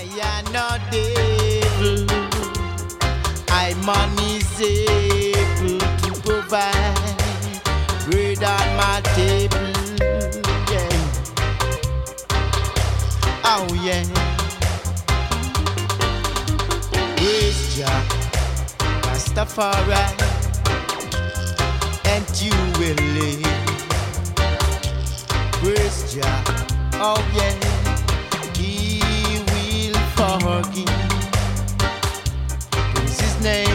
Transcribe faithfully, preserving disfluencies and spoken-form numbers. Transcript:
I am not devil. I man is able to provide bread on my table. Yeah. Oh yeah. Praise Jah, Rastafari, and you will live. Praise Jah, oh yeah. He will forgive. Praise His name.